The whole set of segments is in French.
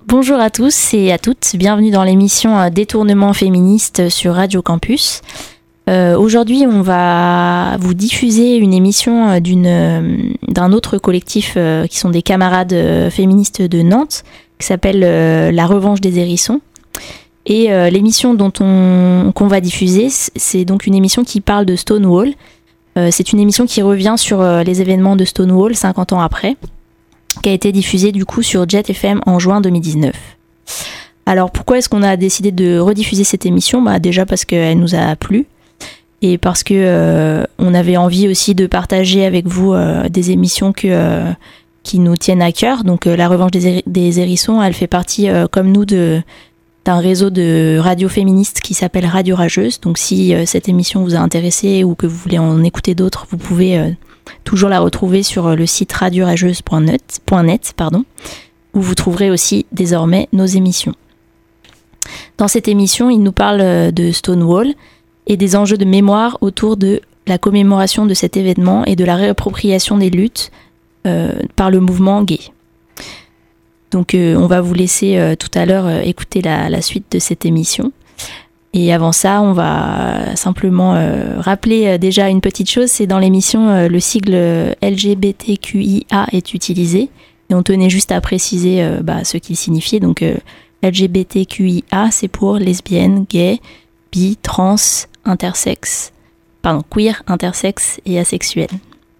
Bonjour à tous et à toutes, bienvenue dans l'émission Détournement féministe sur Radio Campus. Aujourd'hui, on va vous diffuser une émission d'un autre collectif qui sont des camarades féministes de Nantes, qui s'appelle La Revanche des Hérissons. Et l'émission qu'on va diffuser, c'est donc une émission qui parle de Stonewall. C'est une émission qui revient sur les événements de Stonewall 50 ans après, qui a été diffusée du coup sur Jet FM en juin 2019. Alors pourquoi est-ce qu'on a décidé de rediffuser cette émission ? Déjà parce qu'elle nous a plu et parce que on avait envie aussi de partager avec vous des émissions qui nous tiennent à cœur. Donc La Revanche des Hérissons, elle fait partie comme nous d'un réseau de radio féministes qui s'appelle Radio Rageuse. Donc si cette émission vous a intéressé ou que vous voulez en écouter d'autres, vous pouvez toujours la retrouver sur le site radiorageuse.net, où vous trouverez aussi désormais nos émissions. Dans cette émission, il nous parle de Stonewall et des enjeux de mémoire autour de la commémoration de cet événement et de la réappropriation des luttes par le mouvement gay. Donc on va vous laisser tout à l'heure écouter la suite de cette émission. Et avant ça, on va simplement rappeler déjà une petite chose, c'est dans l'émission, le sigle LGBTQIA est utilisé. Et on tenait juste à préciser ce qu'il signifiait. Donc LGBTQIA, c'est pour lesbiennes, gays, bi, trans, queer, intersexe et asexuel.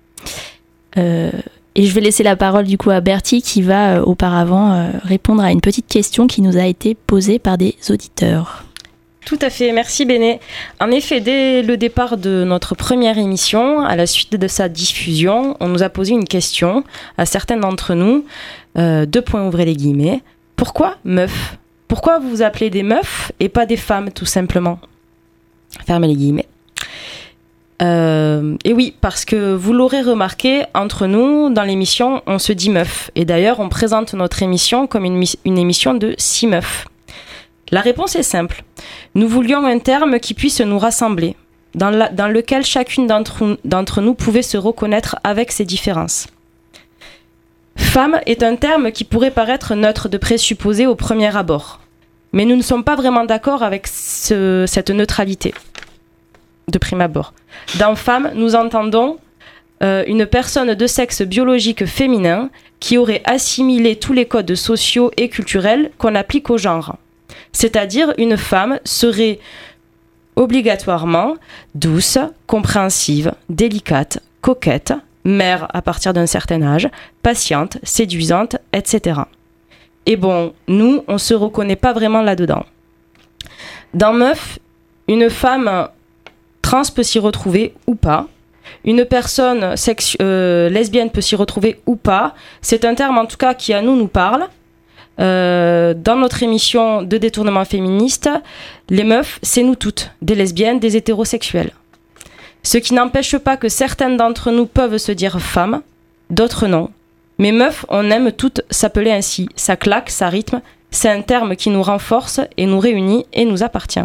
Et je vais laisser la parole du coup à Bertie qui va auparavant répondre à une petite question qui nous a été posée par des auditeurs. Tout à fait, merci Béné. En effet, dès le départ de notre première émission, à la suite de sa diffusion, on nous a posé une question à certains d'entre nous, ouvrez les guillemets, pourquoi meuf ? Pourquoi vous vous appelez des meufs et pas des femmes tout simplement ? Fermez les guillemets. Et oui, parce que vous l'aurez remarqué, entre nous, dans l'émission, on se dit meuf. Et d'ailleurs, on présente notre émission comme une émission de 6 meufs. La réponse est simple. Nous voulions un terme qui puisse nous rassembler, dans lequel chacune d'entre nous pouvait se reconnaître avec ses différences. Femme est un terme qui pourrait paraître neutre de présupposé au premier abord. Mais nous ne sommes pas vraiment d'accord avec cette neutralité de prime abord. Dans femme, nous entendons une personne de sexe biologique féminin qui aurait assimilé tous les codes sociaux et culturels qu'on applique au genre. C'est-à-dire une femme serait obligatoirement douce, compréhensive, délicate, coquette, mère à partir d'un certain âge, patiente, séduisante, etc. Et bon, nous, on ne se reconnaît pas vraiment là-dedans. Dans meuf, une femme trans peut s'y retrouver ou pas. Une personne lesbienne peut s'y retrouver ou pas. C'est un terme en tout cas qui à nous parle. Dans notre émission de détournement féministe, les meufs, c'est nous toutes, des lesbiennes, des hétérosexuels. Ce qui n'empêche pas que certaines d'entre nous peuvent se dire femmes, d'autres non. Mais meufs, on aime toutes s'appeler ainsi. Ça claque, ça rythme. C'est un terme qui nous renforce et nous réunit et nous appartient.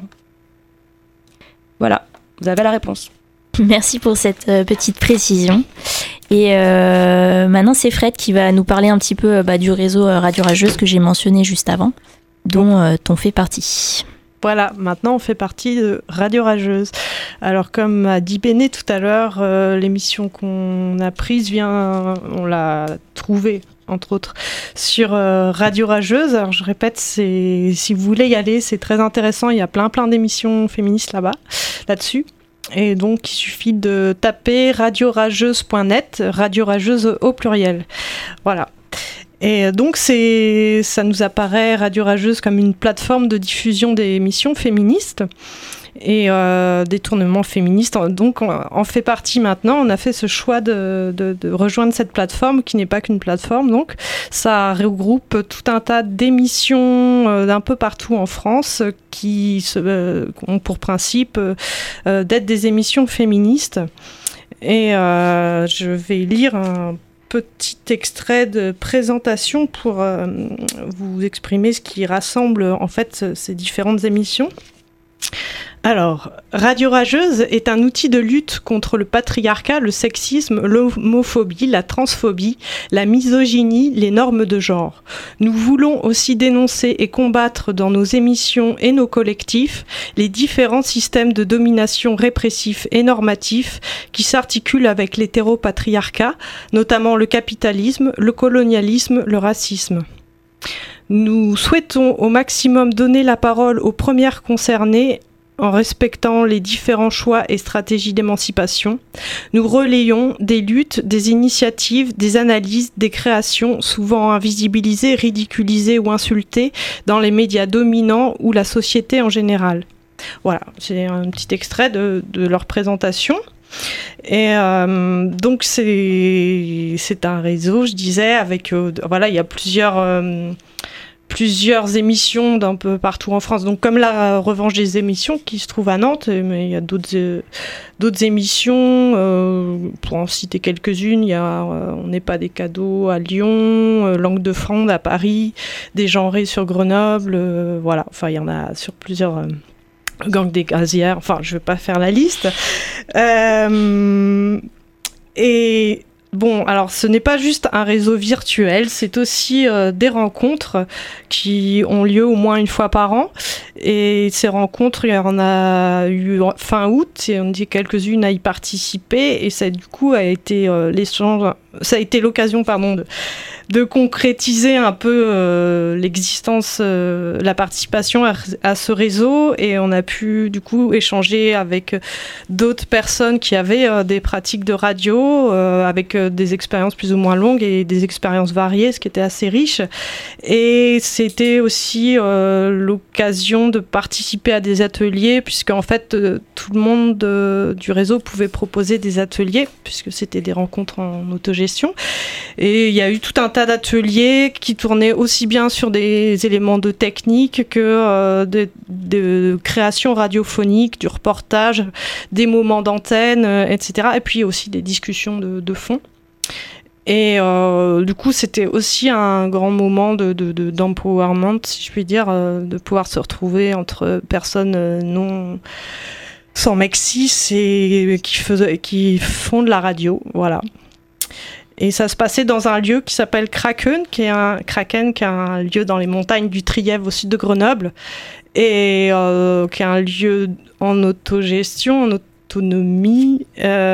Voilà. Vous avez la réponse. Merci pour cette petite précision. Et maintenant, c'est Fred qui va nous parler un petit peu du réseau Radio Rageuse que j'ai mentionné juste avant, dont on fait partie. Voilà, maintenant on fait partie de Radio Rageuse. Alors comme a dit Béné tout à l'heure, l'émission qu'on a prise on l'a trouvée entre autres sur Radio Rageuse. Alors je répète, si vous voulez y aller, c'est très intéressant, il y a plein d'émissions féministes là-dessus. Et donc il suffit de taper radiorageuse.net, Radio Rageuse au pluriel. Voilà. Et donc, ça nous apparaît, Radio Rageuse, comme une plateforme de diffusion des émissions féministes et détournement féministe. Donc, on en fait partie maintenant. On a fait ce choix de rejoindre cette plateforme, qui n'est pas qu'une plateforme. Donc, ça regroupe tout un tas d'émissions d'un peu partout en France qui ont pour principe d'être des émissions féministes. Et je vais lire un petit extrait de présentation pour vous exprimer ce qui rassemble en fait ces différentes émissions. Alors, Radio Rageuse est un outil de lutte contre le patriarcat, le sexisme, l'homophobie, la transphobie, la misogynie, les normes de genre. Nous voulons aussi dénoncer et combattre dans nos émissions et nos collectifs les différents systèmes de domination répressifs et normatifs qui s'articulent avec l'hétéropatriarcat, notamment le capitalisme, le colonialisme, le racisme. Nous souhaitons au maximum donner la parole aux premières concernées en respectant les différents choix et stratégies d'émancipation. Nous relayons des luttes, des initiatives, des analyses, des créations souvent invisibilisées, ridiculisées ou insultées dans les médias dominants ou la société en général. Voilà, c'est un petit extrait de leur présentation. Et donc c'est un réseau, je disais, avec voilà, il y a plusieurs émissions d'un peu partout en France, donc comme la Revanche des émissions qui se trouve à Nantes, mais il y a d'autres émissions, pour en citer quelques-unes, il y a On n'est pas des cadeaux à Lyon, Langue de Fronde à Paris, Dégenrés sur Grenoble, voilà, enfin il y en a sur plusieurs... Gang des gazières, enfin je ne vais pas faire la liste. Et bon, alors ce n'est pas juste un réseau virtuel, c'est aussi des rencontres qui ont lieu au moins une fois par an. Et ces rencontres, il y en a eu fin août, et on dit quelques-unes à y participer. Et ça, du coup, a été l'échange, ça a été l'occasion, de concrétiser un peu l'existence, la participation à ce réseau, et on a pu du coup échanger avec d'autres personnes qui avaient des pratiques de radio, avec des expériences plus ou moins longues et des expériences variées, ce qui était assez riche. Et c'était aussi l'occasion de participer à des ateliers, puisque en fait tout le monde du réseau pouvait proposer des ateliers, puisque c'était des rencontres en autogestion. Et il y a eu tout un tas d'ateliers qui tournaient aussi bien sur des éléments de technique que de création radiophonique, du reportage, des moments d'antenne, etc. Et puis aussi des discussions de fond. Et du coup, c'était aussi un grand moment d'empowerment, si je puis dire, de pouvoir se retrouver entre personnes non sans mec cis et qui font de la radio, voilà. Et ça se passait dans un lieu qui s'appelle Kraken, qui est un lieu dans les montagnes du Trièves au sud de Grenoble, et qui est un lieu en autogestion, en autonomie,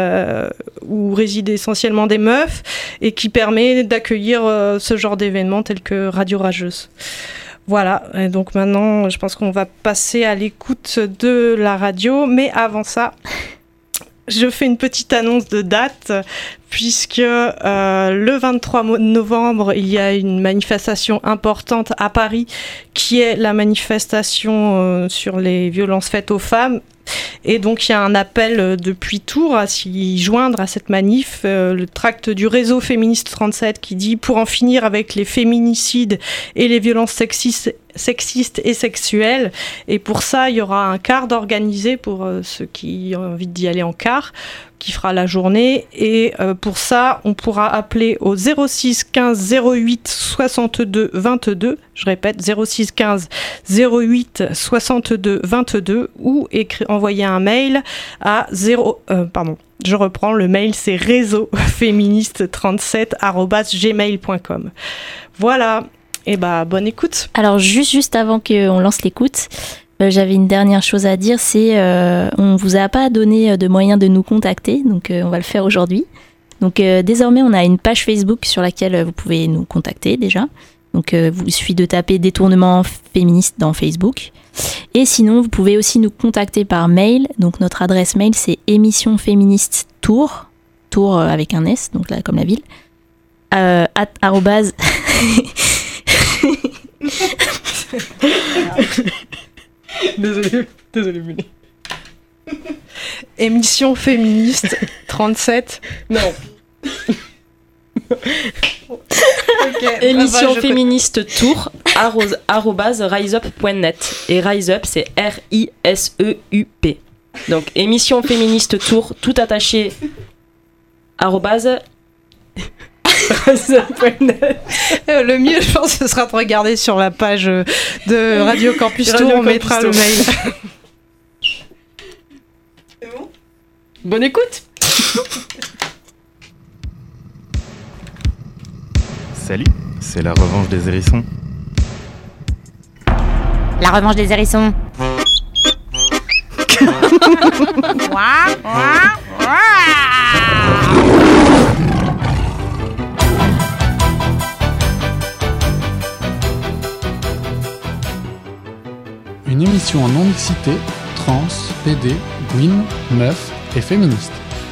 où résident essentiellement des meufs, et qui permet d'accueillir ce genre d'événements tels que Radio Rageuse. Voilà, et donc maintenant, je pense qu'on va passer à l'écoute de la radio, mais avant ça... Je fais une petite annonce de date, puisque le 23 novembre, il y a une manifestation importante à Paris, qui est la manifestation sur les violences faites aux femmes. Et donc il y a un appel depuis Tours à s'y joindre à cette manif, le tract du réseau féministe 37 qui dit « Pour en finir avec les féminicides et les violences sexistes et sexuelles ». Et pour ça, il y aura un car d'organisé pour ceux qui ont envie d'y aller en car, qui fera la journée. Et pour ça, on pourra appeler au 06 15 08 62 22. Je répète, 06 15 08 62 22, ou envoyer un mail à je reprends, le mail c'est réseauféministe37@gmail.com. Voilà, et bonne écoute. Alors juste avant qu'on lance l'écoute, j'avais une dernière chose à dire, c'est on vous a pas donné de moyens de nous contacter, donc on va le faire aujourd'hui. Donc désormais on a une page Facebook sur laquelle vous pouvez nous contacter déjà. Donc il suffit de taper Détournement féministe dans Facebook. Et sinon vous pouvez aussi nous contacter par mail. Donc notre adresse mail c'est émissionféministe Tours avec un S, donc là comme la ville, @. Désolé, Mulet. Émission féministe 37. Non. Okay, émission féministe Tours @riseup.net, et riseup c'est RISEUP. Donc émission féministe Tours tout attaché @riseup.net. Le mieux, je pense, ce sera de regarder sur la page de Radio Campus Tours, on mettra le mail. Bonne écoute. Salut, c'est la revanche des hérissons. La revanche des hérissons. Une émission en non-mixité, trans, PD, gwyn, meuf et féministe.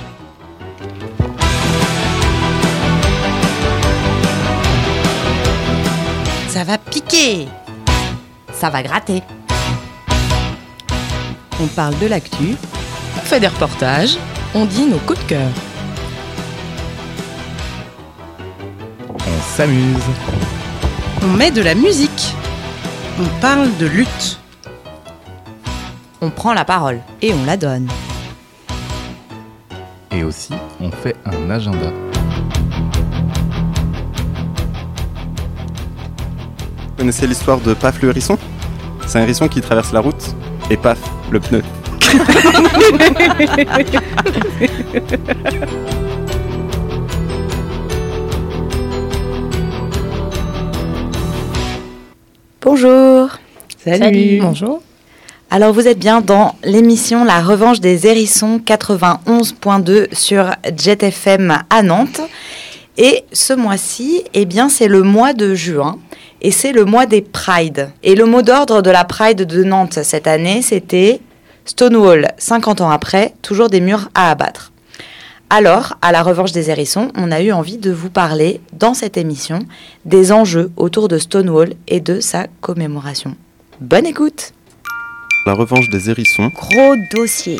Ça va piquer. Ça va gratter. On parle de l'actu, on fait des reportages, on dit nos coups de cœur. On s'amuse. On met de la musique. On parle de lutte. On prend la parole. Et on la donne. Et aussi, on fait un agenda. Vous connaissez l'histoire de Paf le hérisson ? C'est un hérisson qui traverse la route et paf, le pneu. Bonjour. Salut. Bonjour. Alors vous êtes bien dans l'émission La Revanche des Hérissons 91.2 sur Jet FM à Nantes. Et ce mois-ci, eh bien, c'est le mois de juin et c'est le mois des Prides. Et le mot d'ordre de la Pride de Nantes cette année, c'était Stonewall, 50 ans après, toujours des murs à abattre. Alors, à La Revanche des Hérissons, on a eu envie de vous parler, dans cette émission, des enjeux autour de Stonewall et de sa commémoration. Bonne écoute! La revanche des hérissons. Gros dossier.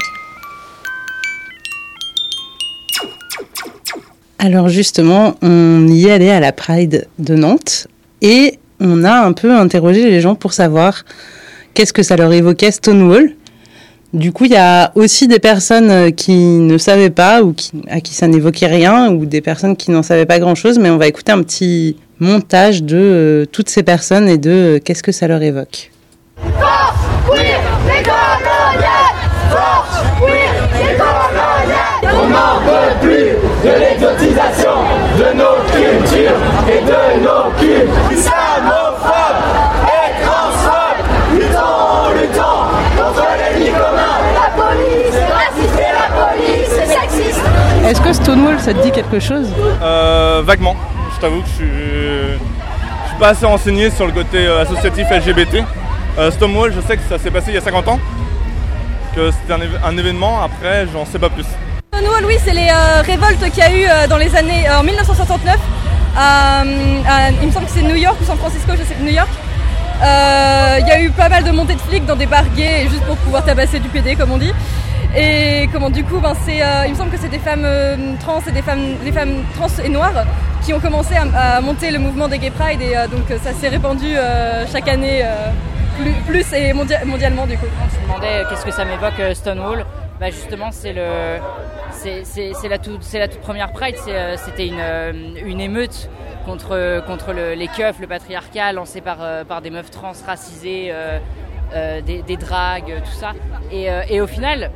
Alors justement, on y est allé à la Pride de Nantes et on a un peu interrogé les gens pour savoir qu'est-ce que ça leur évoquait Stonewall. Du coup, il y a aussi des personnes qui ne savaient pas ou à qui ça n'évoquait rien, ou des personnes qui n'en savaient pas grand-chose, mais on va écouter un petit montage de toutes ces personnes et de qu'est-ce que ça leur évoque. Force, oui, les coloniales! Force, oui, les coloniales! On n'en peut plus de l'exotisation de nos cultures et de nos cultes. Islamophobes et transphobes, luttons contre l'ennemi commun. La police, c'est raciste et la police, c'est sexiste. Est-ce que Stonewall, ça te dit quelque chose ? Vaguement. Je t'avoue que je suis pas assez renseigné sur le côté associatif LGBT. Stonewall, je sais que ça s'est passé il y a 50 ans, que c'était un événement, après j'en sais pas plus. Stonewall, oui, c'est les révoltes qu'il y a eu dans les années en 1969, il me semble que c'est New York ou San Francisco, je sais, New York. Il y a eu pas mal de montées de flics dans des bars gays, juste pour pouvoir tabasser du PD, comme on dit. Et du coup, il me semble que c'est des femmes trans et des femmes trans et noires qui ont commencé à monter le mouvement des Gay Pride, et donc ça s'est répandu chaque année. Plus et mondialement du coup. On se demandait qu'est-ce que ça m'évoque Stonewall. Bah justement c'est la toute première Pride. C'était une émeute contre les keufs, le patriarcat lancé par des meufs trans racisées, des dragues, tout ça. Et au final,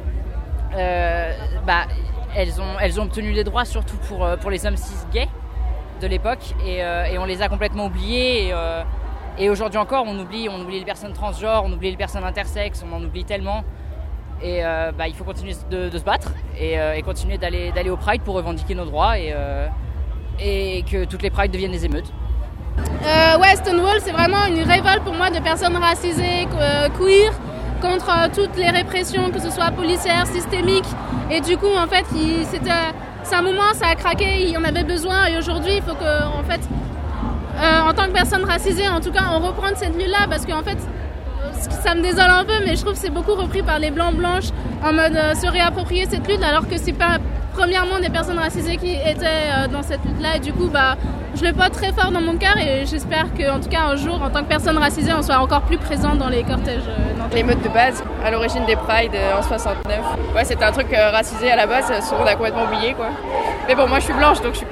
elles ont obtenu des droits surtout pour les hommes cis gays de l'époque, et on les a complètement oubliés. Et aujourd'hui encore, on oublie les personnes transgenres, on oublie les personnes intersexes, on en oublie tellement. Et il faut continuer de se battre et continuer d'aller au Pride pour revendiquer nos droits et que toutes les Prides deviennent des émeutes. Stonewall, c'est vraiment une révolte pour moi de personnes racisées, queer, contre toutes les répressions, que ce soit policières, systémiques. Et du coup, en fait, c'est un moment, ça a craqué, il y en avait besoin. Et aujourd'hui, il faut que, en fait, en tant que personne racisée, en tout cas, on reprend cette lutte-là, parce qu'en fait, ça me désole un peu, mais je trouve que c'est beaucoup repris par les blancs-blanches en mode se réapproprier cette lutte, alors que c'est pas premièrement des personnes racisées qui étaient dans cette lutte-là. Et du coup, je le porte très fort dans mon cœur, et j'espère qu'en tout cas, un jour, en tant que personne racisée, on soit encore plus présent dans les cortèges. L'émeute de base, à l'origine des Pride en 69. Ouais, c'était un truc racisé à la base, souvent on a complètement oublié, quoi. Mais bon, moi je suis blanche, donc je suis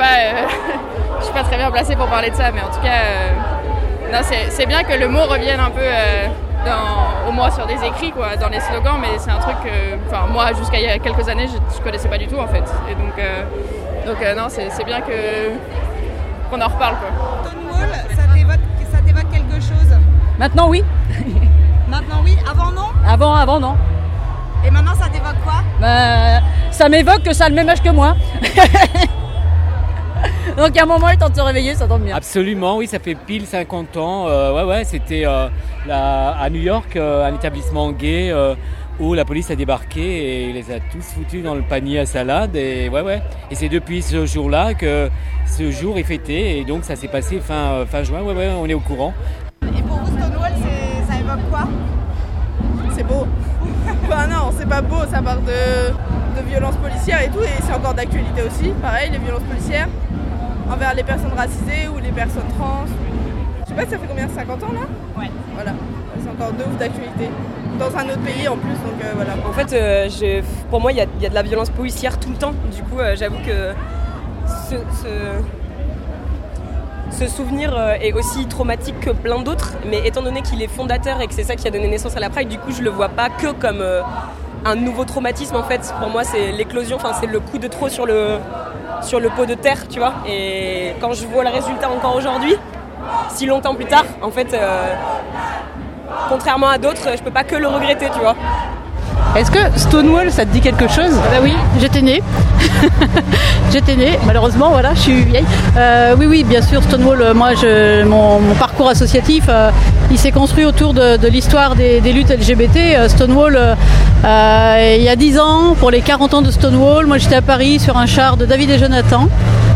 pas très bien placée pour parler de ça, mais en tout cas, c'est bien que le mot revienne un peu au moins sur des écrits, quoi, dans les slogans, mais c'est un truc que, moi, jusqu'à il y a quelques années, je connaissais pas du tout, en fait. Et donc non, c'est bien qu'on en reparle, quoi. Stonewall, ça t'évoque quelque chose? Maintenant, oui. Maintenant, oui. Avant, non? Avant, non. Et maintenant, ça t'évoque quoi? Ça m'évoque que ça a le même âge que moi. Donc à un moment, le temps de se réveiller, ça tombe bien. Absolument, oui, ça fait pile 50 ans. C'était à New York, un établissement gay où la police a débarqué et les a tous foutus dans le panier à salade. Et Et c'est depuis ce jour-là que ce jour est fêté. Et donc ça s'est passé fin juin. On est au courant. Et pour vous, Stonewall, ça évoque quoi? C'est beau. Non, c'est pas beau, ça parle de violences policières et tout, et c'est encore d'actualité aussi. Pareil, les violences policières envers les personnes racisées ou les personnes trans. Je sais pas, ça fait combien, 50 ans là? Ouais. Voilà, c'est encore de ouf d'actualité. Dans un autre pays en plus, donc voilà. En fait, pour moi, il y a de la violence policière tout le temps. Du coup, j'avoue que ce souvenir est aussi traumatique que plein d'autres, mais étant donné qu'il est fondateur et que c'est ça qui a donné naissance à la Pride, du coup je le vois pas que comme un nouveau traumatisme en fait. Pour moi c'est l'éclosion, c'est le coup de trop sur le pot de terre, tu vois. Et quand je vois le résultat encore aujourd'hui, si longtemps plus tard, en fait, contrairement à d'autres, je peux pas que le regretter, tu vois. Est-ce que Stonewall, ça te dit quelque chose? Bah oui, j'étais née. Malheureusement, voilà, je suis vieille. Oui, bien sûr, Stonewall, moi, mon parcours associatif, il s'est construit autour de l'histoire des luttes LGBT. Stonewall, il y a 10 ans, pour les 40 ans de Stonewall, moi j'étais à Paris sur un char de David et Jonathan.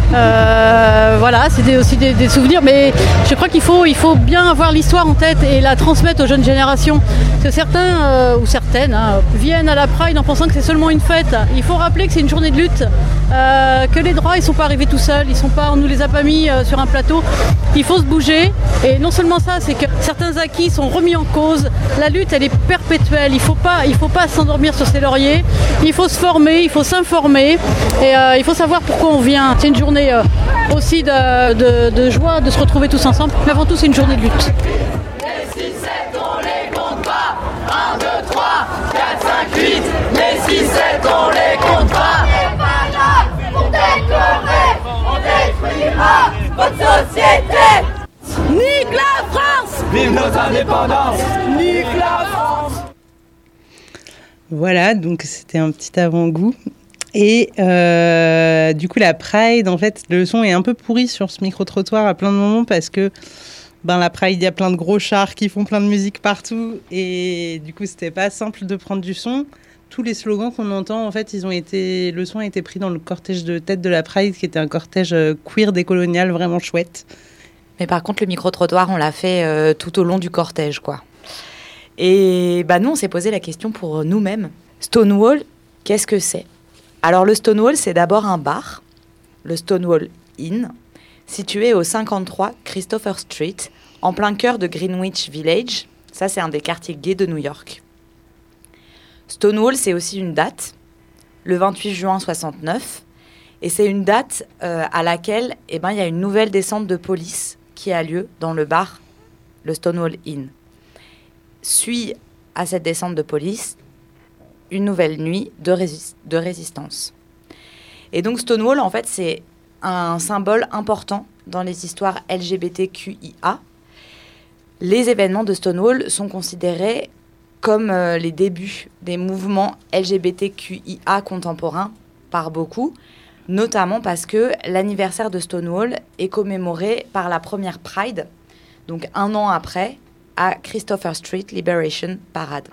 Voilà, c'était aussi des souvenirs, mais je crois qu'il faut bien avoir l'histoire en tête et la transmettre aux jeunes générations. Parce que certains ou certaines viennent à la Pride en pensant que c'est seulement une fête. Il faut rappeler que c'est une journée de lutte, que les droits ils sont pas arrivés tout seuls, on nous les a pas mis sur un plateau. Il faut se bouger, et non seulement ça, c'est que certains acquis sont remis en cause. La lutte elle est perpétuelle. Il faut pas s'endormir sur ses lauriers. Il faut se former, il faut s'informer, et il faut savoir pourquoi on vient. C'est une journée aussi de joie de se retrouver tous ensemble, mais avant tout c'est une journée de lutte. Les 6, 7, on les compte pas. 1, 2, 3, 4, 5, 8. Les 6, 7, on les compte pas. On n'est pas là pour décorer. On détruira votre société. Nique la France. Vive notre indépendance. Nique la France. Voilà, donc c'était un petit avant-goût. Et du coup, la Pride, en fait, le son est un peu pourri sur ce micro-trottoir à plein de moments parce que la Pride, il y a plein de gros chars qui font plein de musique partout. Et du coup, c'était pas simple de prendre du son. Tous les slogans qu'on entend, en fait, le son a été pris dans le cortège de tête de la Pride, qui était un cortège queer décolonial vraiment chouette. Mais par contre, le micro-trottoir, on l'a fait tout au long du cortège, quoi. Et nous, on s'est posé la question pour nous-mêmes. Stonewall, qu'est-ce que c'est ? Alors, le Stonewall, c'est d'abord un bar, le Stonewall Inn, situé au 53 Christopher Street, en plein cœur de Greenwich Village. Ça, c'est un des quartiers gays de New York. Stonewall, c'est aussi une date, le 28 juin 69, et c'est une date à laquelle il y a une nouvelle descente de police qui a lieu dans le bar, le Stonewall Inn. Suit à cette descente de police une nouvelle nuit de résistance. Et donc Stonewall, en fait, c'est un symbole important dans les histoires LGBTQIA. Les événements de Stonewall sont considérés comme les débuts des mouvements LGBTQIA contemporains par beaucoup, notamment parce que l'anniversaire de Stonewall est commémoré par la première Pride, donc 1 an après, à Christopher Street Liberation Parade.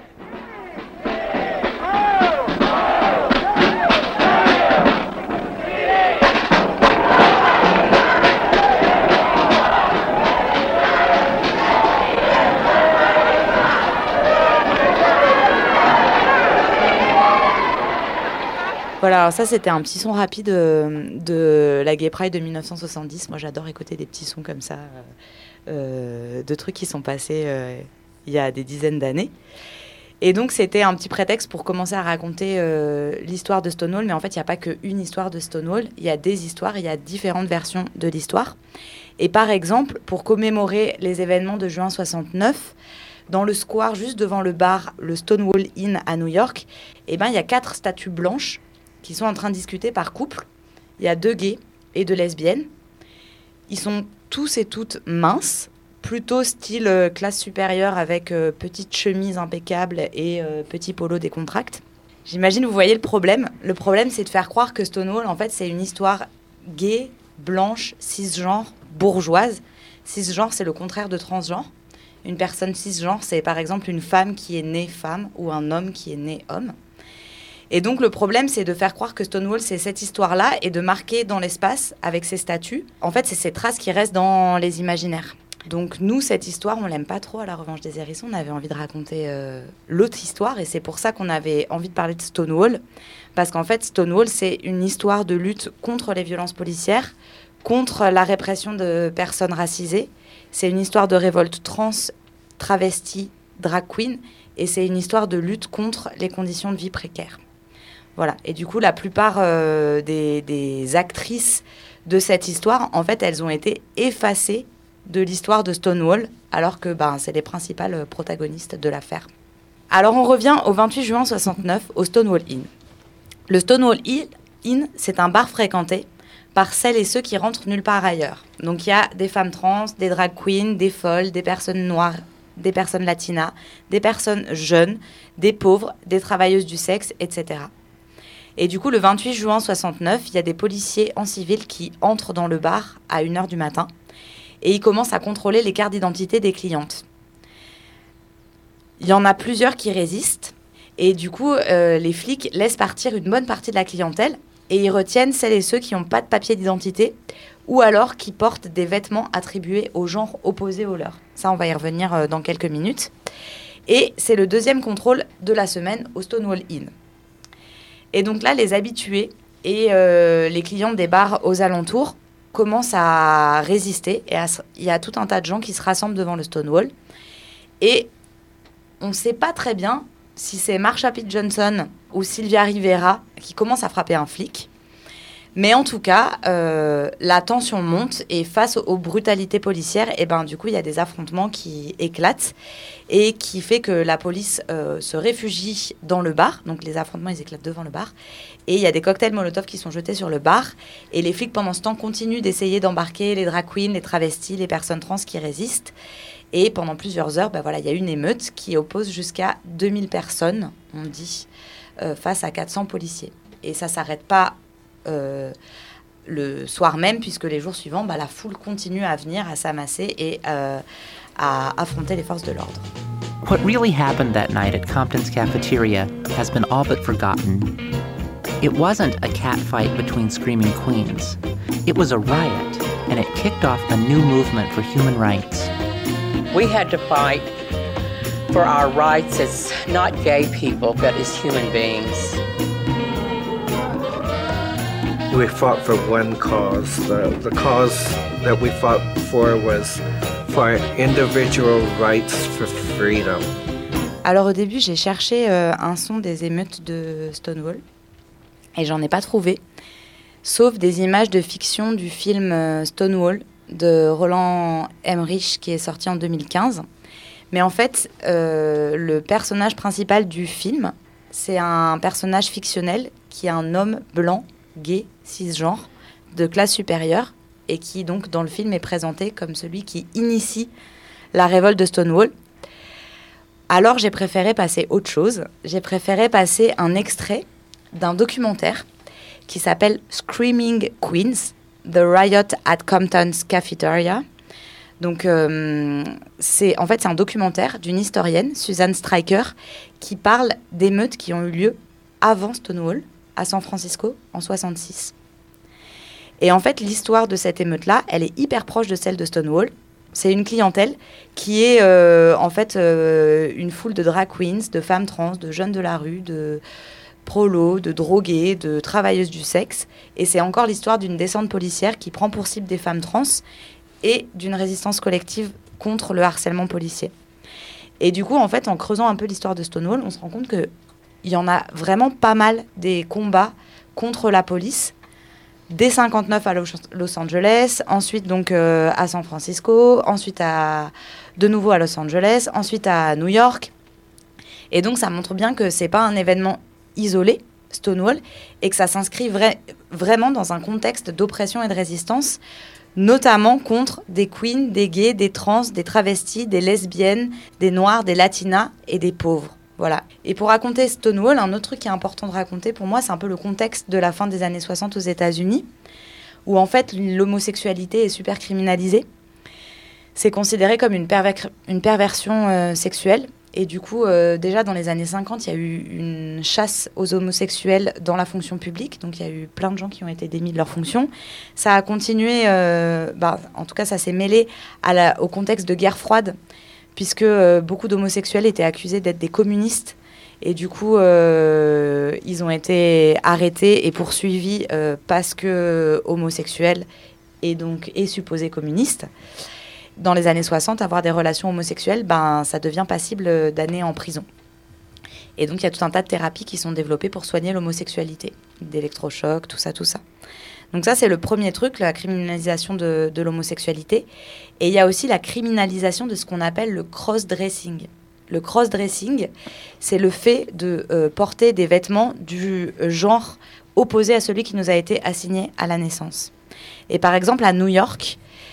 Voilà, alors ça c'était un petit son rapide de la Gay Pride de 1970. Moi j'adore écouter des petits sons comme ça, de trucs qui sont passés il y a des dizaines d'années. Et donc c'était un petit prétexte pour commencer à raconter l'histoire de Stonewall. Mais en fait il n'y a pas qu'une histoire de Stonewall, il y a des histoires, il y a différentes versions de l'histoire. Et par exemple, pour commémorer les événements de juin 69, dans le square juste devant le bar, le Stonewall Inn à New York, il y a 4 statues blanches qui sont en train de discuter par couple. Il y a 2 gays et 2 lesbiennes. Ils sont tous et toutes minces, plutôt style classe supérieure avec petite chemise impeccable et petit polo décontracté. J'imagine vous voyez le problème. Le problème, c'est de faire croire que Stonewall, en fait, c'est une histoire gay, blanche, cisgenre, bourgeoise. Cisgenre, c'est le contraire de transgenre. Une personne cisgenre, c'est par exemple une femme qui est née femme ou un homme qui est né homme. Et donc le problème, c'est de faire croire que Stonewall, c'est cette histoire-là et de marquer dans l'espace avec ces statues. En fait, c'est ces traces qui restent dans les imaginaires. Donc nous, cette histoire, on l'aime pas trop à La Revanche des Hérissons. On avait envie de raconter l'autre histoire et c'est pour ça qu'on avait envie de parler de Stonewall. Parce qu'en fait, Stonewall, c'est une histoire de lutte contre les violences policières, contre la répression de personnes racisées. C'est une histoire de révolte trans, travesti, drag queen et c'est une histoire de lutte contre les conditions de vie précaires. Voilà. Et du coup, la plupart des actrices de cette histoire, en fait, elles ont été effacées de l'histoire de Stonewall, alors que c'est les principales protagonistes de l'affaire. Alors, on revient au 28 juin 69, au Stonewall Inn. Le Stonewall Inn, c'est un bar fréquenté par celles et ceux qui rentrent nulle part ailleurs. Donc, il y a des femmes trans, des drag queens, des folles, des personnes noires, des personnes latinas, des personnes jeunes, des pauvres, des travailleuses du sexe, etc. Et du coup, le 28 juin 69, il y a des policiers en civil qui entrent dans le bar à 1h du matin et ils commencent à contrôler les cartes d'identité des clientes. Il y en a plusieurs qui résistent et du coup, les flics laissent partir une bonne partie de la clientèle et ils retiennent celles et ceux qui n'ont pas de papier d'identité ou alors qui portent des vêtements attribués au genre opposé au leur. Ça, on va y revenir dans quelques minutes. Et c'est le 2e contrôle de la semaine au Stonewall Inn. Et donc là, les habitués et les clients des bars aux alentours commencent à résister. Et il y a tout un tas de gens qui se rassemblent devant le Stonewall. Et on ne sait pas très bien si c'est Marsha P. Johnson ou Sylvia Rivera qui commencent à frapper un flic. Mais en tout cas, la tension monte et face aux brutalités policières, du coup, il y a des affrontements qui éclatent et qui fait que la police se réfugie dans le bar. Donc, les affrontements, ils éclatent devant le bar. Et il y a des cocktails Molotov qui sont jetés sur le bar. Et les flics, pendant ce temps, continuent d'essayer d'embarquer les drag queens, les travestis, les personnes trans qui résistent. Et pendant plusieurs heures, il y a une émeute qui oppose jusqu'à 2000 personnes, on dit, face à 400 policiers. Et ça ne s'arrête pas le soir même, puisque les jours suivants, la foule continue à venir, à s'amasser et à affronter les forces de l'ordre. What really happened that night at Compton's cafeteria has been all but forgotten. It wasn't a catfight between screaming queens. It was a riot, and it kicked off a new movement for human rights. We had to fight for our rights as not gay people, but as human beings. We fought for one cause. The cause that we fought for was for individual rights for freedom. Alors au début, j'ai cherché un son des émeutes de Stonewall et j'en ai pas trouvé, sauf des images de fiction du film Stonewall de Roland Emmerich qui est sorti en 2015. Mais en fait, le personnage principal du film, c'est un personnage fictionnel qui est un homme blanc, gay, cisgenre, de classe supérieure et qui donc dans le film est présenté comme celui qui initie la révolte de Stonewall. Alors j'ai préféré passer autre chose. J'ai préféré passer un extrait d'un documentaire qui s'appelle Screaming Queens, The Riot at Compton's Cafeteria. Donc c'est un documentaire d'une historienne, Susan Stryker, qui parle d'émeutes qui ont eu lieu avant Stonewall, à San Francisco, en 1966. Et en fait, l'histoire de cette émeute-là, elle est hyper proche de celle de Stonewall. C'est une clientèle qui est une foule de drag queens, de femmes trans, de jeunes de la rue, de prolos, de drogués, de travailleuses du sexe. Et c'est encore l'histoire d'une descente policière qui prend pour cible des femmes trans et d'une résistance collective contre le harcèlement policier. Et du coup, en fait, en creusant un peu l'histoire de Stonewall, on se rend compte qu'il y en a vraiment pas mal des combats contre la police Dès 59 à Los Angeles, ensuite donc à San Francisco, ensuite de nouveau à Los Angeles, ensuite à New York. Et donc ça montre bien que c'est pas un événement isolé, Stonewall, et que ça s'inscrit vraiment dans un contexte d'oppression et de résistance, notamment contre des queens, des gays, des trans, des travestis, des lesbiennes, des noirs, des latinas et des pauvres. Voilà. Et pour raconter Stonewall, un autre truc qui est important de raconter pour moi, c'est un peu le contexte de la fin des années 60 aux États-Unis, où en fait l'homosexualité est super criminalisée. C'est considéré comme une perversion sexuelle. Et du coup, déjà dans les années 50, il y a eu une chasse aux homosexuels dans la fonction publique. Donc il y a eu plein de gens qui ont été démis de leur fonction. Ça a continué, en tout cas ça s'est mêlé au contexte de guerre froide, puisque beaucoup d'homosexuels étaient accusés d'être des communistes. Et du coup, ils ont été arrêtés et poursuivis parce que homosexuels et supposés communistes. Dans les années 60, avoir des relations homosexuelles, ça devient passible d'années en prison. Et donc, il y a tout un tas de thérapies qui sont développées pour soigner l'homosexualité, d'électrochocs, tout ça. Donc ça, c'est le premier truc, la criminalisation de l'homosexualité. Et il y a aussi la criminalisation de ce qu'on appelle le cross-dressing. Le cross-dressing, c'est le fait de porter des vêtements du genre opposé à celui qui nous a été assigné à la naissance. Et par exemple, à New York,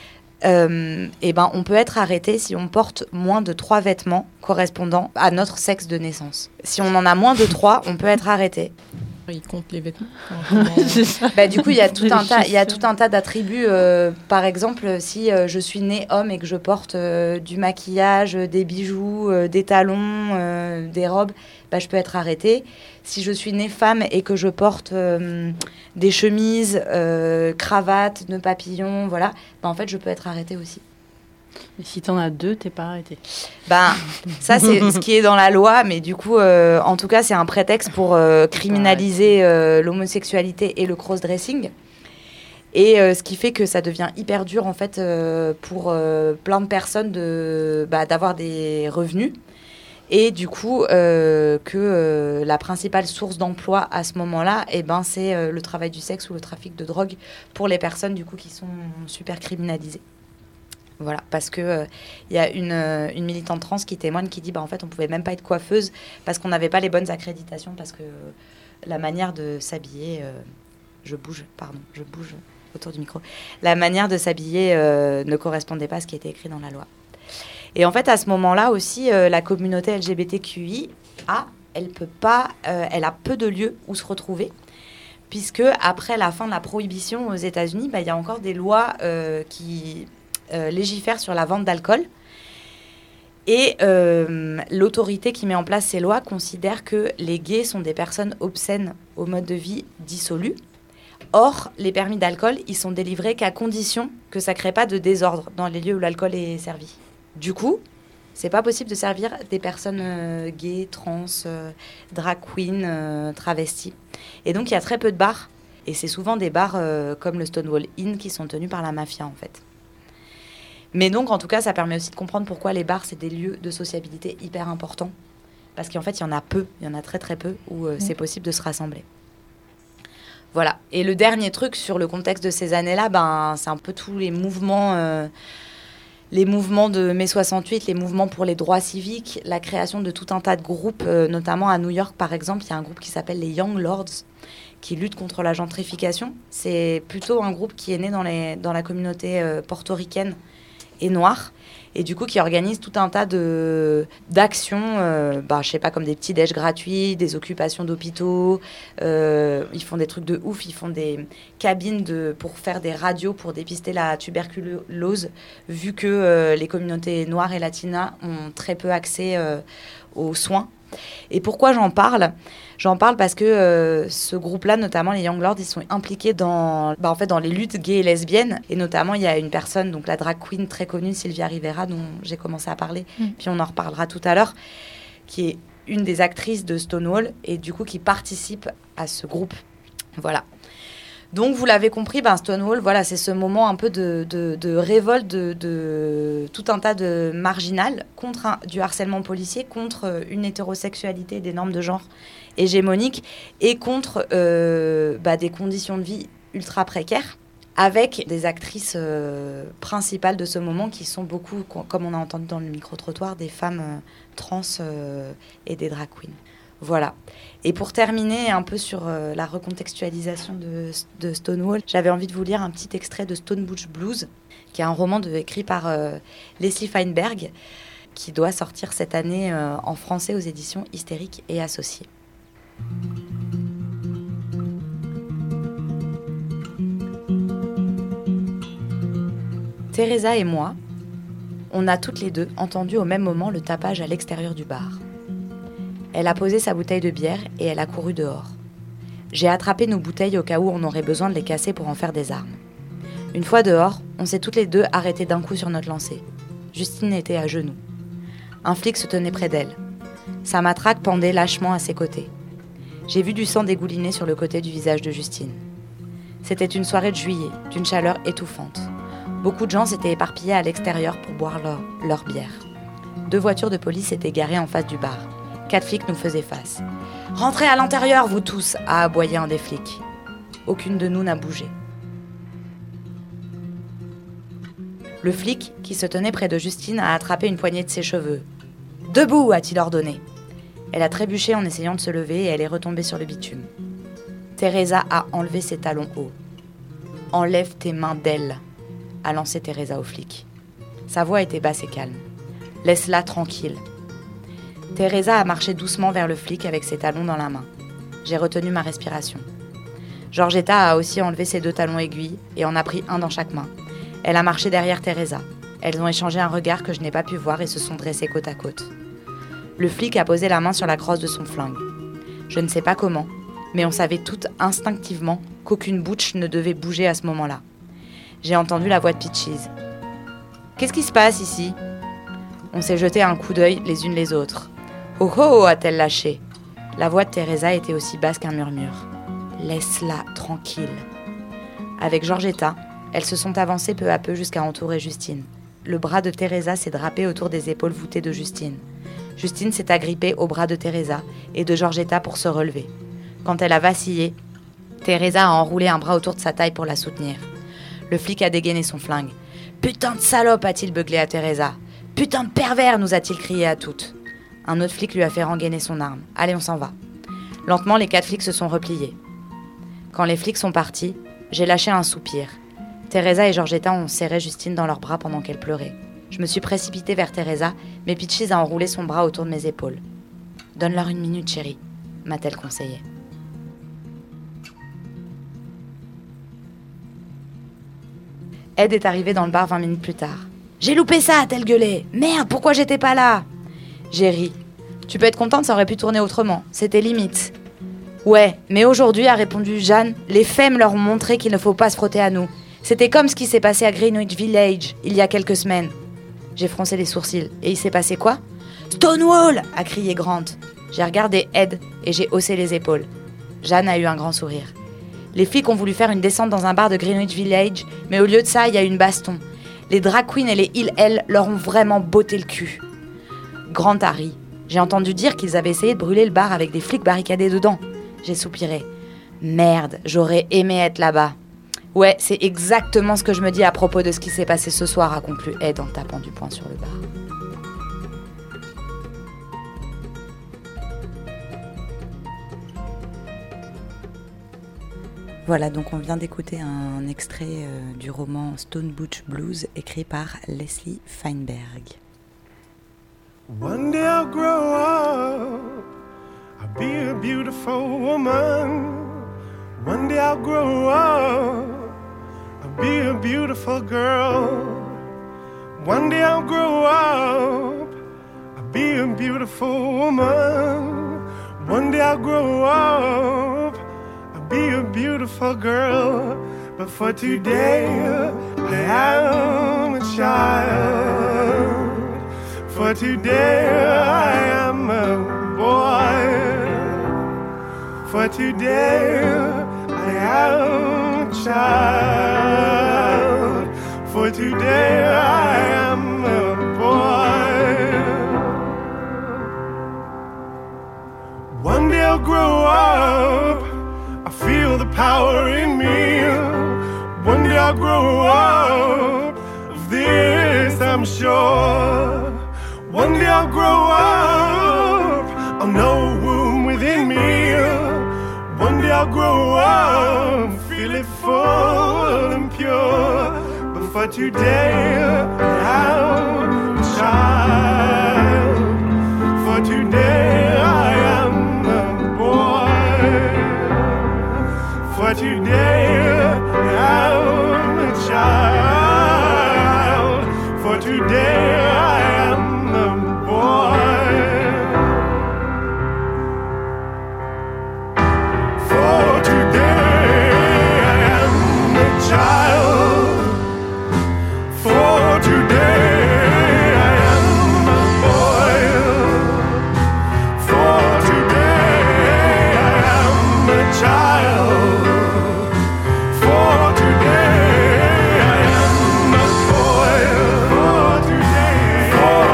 on peut être arrêté si on porte moins de 3 vêtements correspondant à notre sexe de naissance. Si on en a moins de 3, on peut être arrêté. Ils comptent les vêtements. Du coup, il y a tout un tas d'attributs. Par exemple, si je suis née homme et que je porte du maquillage, des bijoux, des talons, des robes, je peux être arrêtée. Si je suis née femme et que je porte des chemises, cravates, nœuds papillons, voilà, en fait, je peux être arrêtée aussi. Mais si t'en as 2, t'es pas arrêté. Ça, c'est ce qui est dans la loi, mais du coup, en tout cas, c'est un prétexte pour criminaliser l'homosexualité et le cross-dressing. Et ce qui fait que ça devient hyper dur, en fait, pour plein de personnes d'avoir des revenus. Et du coup, que la principale source d'emploi à ce moment-là, c'est le travail du sexe ou le trafic de drogue pour les personnes, du coup, qui sont super criminalisées. Voilà, parce que y a une militante trans qui témoigne, qui dit en fait on pouvait même pas être coiffeuse parce qu'on n'avait pas les bonnes accréditations, parce que la manière de s'habiller, je bouge autour du micro, la manière de s'habiller ne correspondait pas à ce qui était écrit dans la loi. Et en fait à ce moment-là aussi la communauté LGBTQI elle a peu de lieux où se retrouver, puisque après la fin de la prohibition aux États-Unis, il y a encore des lois qui légifère sur la vente d'alcool. Et l'autorité qui met en place ces lois considère que les gays sont des personnes obscènes au mode de vie dissolu. Or, les permis d'alcool, ils sont délivrés qu'à condition que ça ne crée pas de désordre dans les lieux où l'alcool est servi. Du coup, c'est pas possible de servir des personnes gays, trans, drag queen, travestis. Et donc, il y a très peu de bars. Et c'est souvent des bars comme le Stonewall Inn qui sont tenus par la mafia, en fait. Mais donc, en tout cas, ça permet aussi de comprendre pourquoi les bars, c'est des lieux de sociabilité hyper importants. Parce qu'en fait, il y en a peu, il y en a très très peu, où c'est possible de se rassembler. Voilà. Et le dernier truc sur le contexte de ces années-là, c'est un peu tous les mouvements de mai 68, les mouvements pour les droits civiques, la création de tout un tas de groupes, notamment à New York, par exemple, il y a un groupe qui s'appelle les Young Lords, qui lutte contre la gentrification. C'est plutôt un groupe qui est né dans la communauté portoricaine et noire, et du coup qui organise tout un tas d'actions, je sais pas, comme des petits déj gratuits, des occupations d'hôpitaux, ils font des trucs de ouf, ils font des cabines pour faire des radios pour dépister la tuberculose, vu que les communautés noires et latinas ont très peu accès aux soins. Et pourquoi j'en parle ? J'en parle parce que ce groupe-là, notamment les Young Lords, ils sont impliqués dans les luttes gays et lesbiennes. Et notamment, il y a une personne, donc la drag queen très connue, Sylvia Rivera, dont j'ai commencé à parler, puis on en reparlera tout à l'heure, qui est une des actrices de Stonewall et du coup qui participe à ce groupe. Voilà. Donc, vous l'avez compris, Stonewall, voilà, c'est ce moment un peu de révolte de tout un tas de marginales contre du harcèlement policier, contre une hétérosexualité, des normes de genre hégémoniques et contre des conditions de vie ultra précaire, avec des actrices principales de ce moment qui sont beaucoup, comme on a entendu dans le micro-trottoir, des femmes trans et des drag queens. Voilà. Et pour terminer un peu sur la recontextualisation de Stonewall, j'avais envie de vous lire un petit extrait de Stone Butch Blues, qui est un roman écrit par Leslie Feinberg, qui doit sortir cette année en français aux éditions Hystériques et Associés. Teresa et moi, on a toutes les deux entendu au même moment le tapage à l'extérieur du bar. Elle a posé sa bouteille de bière et elle a couru dehors. J'ai attrapé nos bouteilles au cas où on aurait besoin de les casser pour en faire des armes. Une fois dehors, on s'est toutes les deux arrêtées d'un coup sur notre lancée. Justine était à genoux. Un flic se tenait près d'elle. Sa matraque pendait lâchement à ses côtés. J'ai vu du sang dégouliner sur le côté du visage de Justine. C'était une soirée de juillet, d'une chaleur étouffante. Beaucoup de gens s'étaient éparpillés à l'extérieur pour boire leur bière. 2 voitures de police étaient garées en face du bar. 4 flics nous faisaient face. « Rentrez à l'intérieur, vous tous !» a aboyé un des flics. Aucune de nous n'a bougé. Le flic, qui se tenait près de Justine, a attrapé une poignée de ses cheveux. « Debout !» a-t-il ordonné. Elle a trébuché en essayant de se lever et elle est retombée sur le bitume. Teresa a enlevé ses talons hauts. « Enlève tes mains d'elle !» a lancé Teresa au flic. Sa voix était basse et calme. « Laisse-la tranquille. » Teresa a marché doucement vers le flic avec ses talons dans la main. J'ai retenu ma respiration. Georgetta a aussi enlevé ses 2 talons aiguilles et en a pris un dans chaque main. Elle a marché derrière Teresa. Elles ont échangé un regard que je n'ai pas pu voir et se sont dressées côte à côte. Le flic a posé la main sur la crosse de son flingue. Je ne sais pas comment, mais on savait toutes instinctivement qu'aucune butch ne devait bouger à ce moment-là. J'ai entendu la voix de Peaches. « Qu'est-ce qui se passe ici ?» On s'est jeté un coup d'œil les unes les autres. « Oh oh !» a-t-elle lâché. La voix de Teresa était aussi basse qu'un murmure. « Laisse-la tranquille. » Avec Georgetta, elles se sont avancées peu à peu jusqu'à entourer Justine. Le bras de Teresa s'est drapé autour des épaules voûtées de Justine. Justine s'est agrippée au bras de Teresa et de Georgetta pour se relever. Quand elle a vacillé, Teresa a enroulé un bras autour de sa taille pour la soutenir. Le flic a dégainé son flingue. « Putain de salope !» a-t-il beuglé à Teresa. « Putain de pervers !» nous a-t-il crié à toutes. Un autre flic lui a fait rengainer son arme. « Allez, on s'en va. » Lentement, les 4 flics se sont repliés. Quand les flics sont partis, j'ai lâché un soupir. Teresa et Georgetta ont serré Justine dans leurs bras pendant qu'elle pleurait. Je me suis précipitée vers Teresa, mais Peaches a enroulé son bras autour de mes épaules. « Donne-leur 1 minute, chérie », m'a-t-elle conseillé. Ed est arrivé dans le bar 20 minutes plus tard. « J'ai loupé ça !» a-t-elle gueulé. « Merde, pourquoi j'étais pas là ?» J'ai ri. « Tu peux être contente, ça aurait pu tourner autrement. C'était limite. » « Ouais, mais aujourd'hui, a répondu Jeanne, les femmes leur ont montré qu'il ne faut pas se frotter à nous. C'était comme ce qui s'est passé à Greenwich Village, il y a quelques semaines. » J'ai froncé les sourcils. « Et il s'est passé quoi ?»« Stonewall !» a crié Grant. J'ai regardé Ed et j'ai haussé les épaules. Jeanne a eu un grand sourire. « Les flics ont voulu faire une descente dans un bar de Greenwich Village, mais au lieu de ça, il y a eu une baston. Les drag queens et les Hill leur ont vraiment botté le cul. » Grant a ri. J'ai entendu dire qu'ils avaient essayé de brûler le bar avec des flics barricadés dedans. J'ai soupiré. Merde, j'aurais aimé être là-bas. Ouais, c'est exactement ce que je me dis à propos de ce qui s'est passé ce soir, a conclu Ed en tapant du poing sur le bar. Voilà, donc on vient d'écouter un extrait du roman Stone Butch Blues écrit par Leslie Feinberg. One day I'll grow up, I'll be a beautiful woman. One day I'll grow up, I'll be a beautiful girl. One day I'll grow up, I'll be a beautiful woman. One day I'll grow up, I'll be a beautiful girl. But for today, I am a child. For today I am a boy. For today I am a child. For today I am a boy. One day I'll grow up, I feel the power in me. I'll grow up, of this I'm sure. One day I'll grow up, I'll know a womb within me. One day I'll grow up, feel it full and pure. But for today, I'm a child. For today, I am a boy. For today, I'm a child. For today, I am a boy. For today, I am a child. For today, I am a boy. For today, I am a child. For today, I am a boy. For today,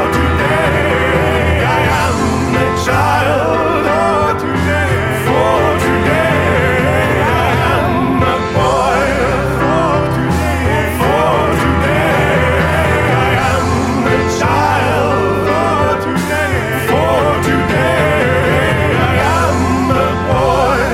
I am a child. For today, I am a boy. For today, I am a child. For today, I am a boy.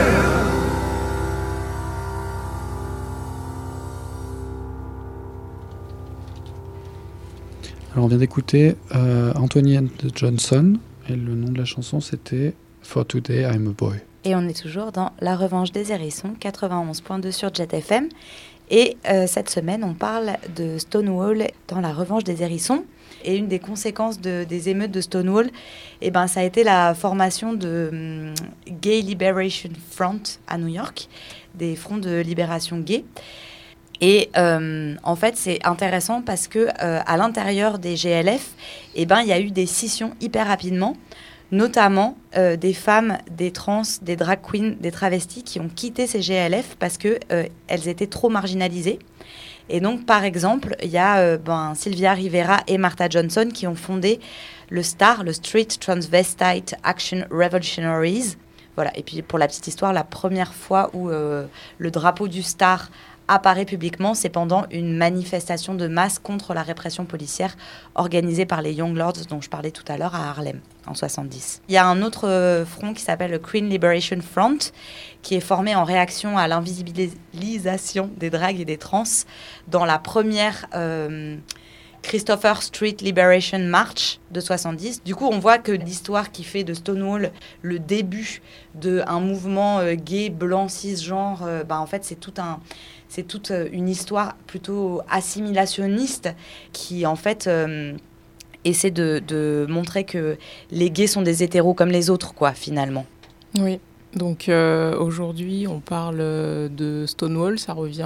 Alors on vient d'écouter Anthony and Johnson et le nom de la chanson c'était For Today I'm a Boy. Et on est toujours dans La Revanche des Hérissons, 91.2 sur Jet FM. Et cette semaine, on parle de Stonewall dans La Revanche des Hérissons. Et une des conséquences des émeutes de Stonewall, ça a été la formation de Gay Liberation Front à New York, des fronts de libération gay. Et en fait, c'est intéressant parce que à l'intérieur des GLF, il y a eu des scissions hyper rapidement, notamment des femmes, des trans, des drag queens, des travestis qui ont quitté ces GLF parce que elles étaient trop marginalisées. Et donc, par exemple, il y a Sylvia Rivera et Martha Johnson qui ont fondé le STAR, le Street Transvestite Action Revolutionaries. Voilà. Et puis, pour la petite histoire, la première fois où le drapeau du STAR apparaît publiquement, c'est pendant une manifestation de masse contre la répression policière organisée par les Young Lords dont je parlais tout à l'heure à Harlem en 70. Il y a un autre front qui s'appelle le Queen Liberation Front qui est formé en réaction à l'invisibilisation des drags et des trans dans la première Christopher Street Liberation March de 70. Du coup, on voit que l'histoire qui fait de Stonewall le début d'un mouvement gay, blanc, cisgenre, en fait, c'est toute une histoire plutôt assimilationniste qui, en fait, essaie de montrer que les gays sont des hétéros comme les autres, quoi, finalement. Oui, donc aujourd'hui, on parle de Stonewall, ça revient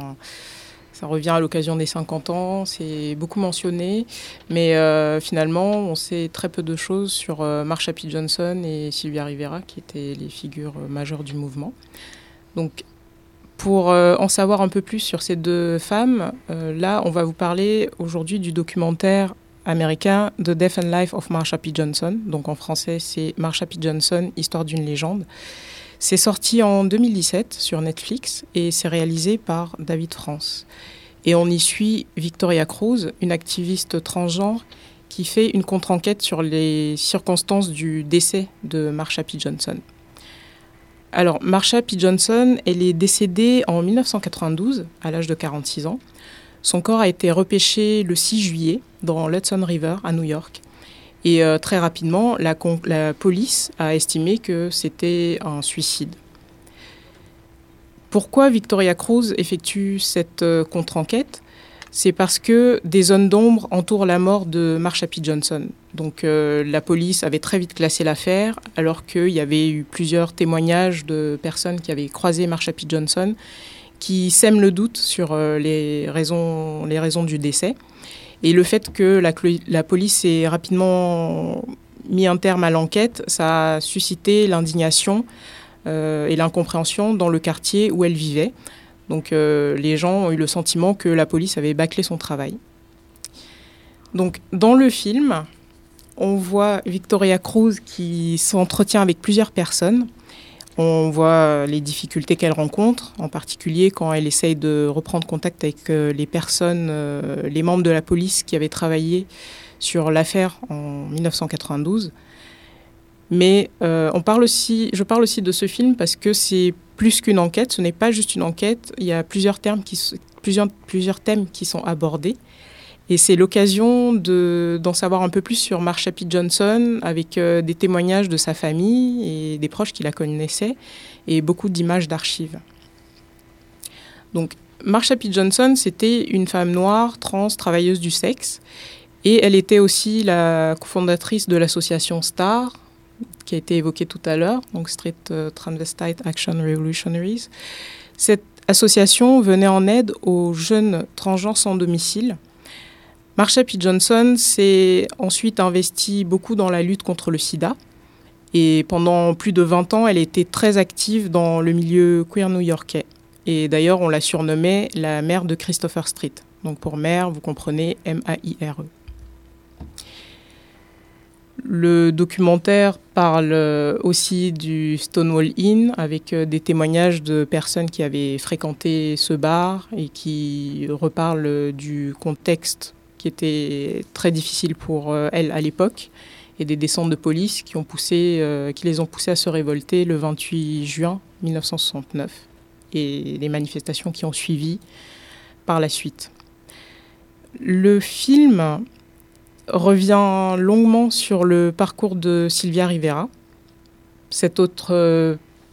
à l'occasion des 50 ans, c'est beaucoup mentionné, mais finalement, on sait très peu de choses sur Marsha P. Johnson et Sylvia Rivera, qui étaient les figures majeures du mouvement. Donc, pour en savoir un peu plus sur ces deux femmes, là, on va vous parler aujourd'hui du documentaire américain The Death and Life of Marsha P. Johnson. Donc, en français, c'est Marsha P. Johnson, Histoire d'une légende. C'est sorti en 2017 sur Netflix et c'est réalisé par David France. Et on y suit Victoria Cruz, une activiste transgenre qui fait une contre-enquête sur les circonstances du décès de Marsha P. Johnson. Alors, Marsha P. Johnson, elle est décédée en 1992, à l'âge de 46 ans. Son corps a été repêché le 6 juillet dans l'Hudson River à New York. Et très rapidement, la police a estimé que c'était un suicide. Pourquoi Victoria Cruz effectue cette contre-enquête ? C'est parce que des zones d'ombre entourent la mort de Marsha P. Johnson. Donc la police avait très vite classé l'affaire, alors qu'il y avait eu plusieurs témoignages de personnes qui avaient croisé Marsha P. Johnson, qui sèment le doute sur les raisons du décès. Et le fait que la police ait rapidement mis un terme à l'enquête, ça a suscité l'indignation et l'incompréhension dans le quartier où elle vivait. Donc les gens ont eu le sentiment que la police avait bâclé son travail. Donc dans le film, on voit Victoria Cruz qui s'entretient avec plusieurs personnes. On voit les difficultés qu'elle rencontre, en particulier quand elle essaye de reprendre contact avec les personnes, les membres de la police qui avaient travaillé sur l'affaire en 1992. Mais je parle aussi de ce film parce que c'est plus qu'une enquête, ce n'est pas juste une enquête, il y a plusieurs thèmes qui sont abordés. Et c'est l'occasion d'en savoir un peu plus sur Marsha P. Johnson avec des témoignages de sa famille et des proches qui la connaissaient et beaucoup d'images d'archives. Donc, Marsha P. Johnson, c'était une femme noire, trans, travailleuse du sexe. Et elle était aussi la cofondatrice de l'association STAR, qui a été évoquée tout à l'heure, donc Street Transvestite Action Revolutionaries. Cette association venait en aide aux jeunes transgenres sans domicile. Marsha P. Johnson s'est ensuite investie beaucoup dans la lutte contre le sida. Et pendant plus de 20 ans, elle était très active dans le milieu queer new-yorkais. Et d'ailleurs, on la surnommait la mère de Christopher Street. Donc pour mère, vous comprenez, M-A-I-R-E. Le documentaire parle aussi du Stonewall Inn avec des témoignages de personnes qui avaient fréquenté ce bar et qui reparlent du contexte qui était très difficile pour elles à l'époque et des descentes de police qui les ont poussées à se révolter le 28 juin 1969 et les manifestations qui ont suivi par la suite. Le film revient longuement sur le parcours de Sylvia Rivera, cette autre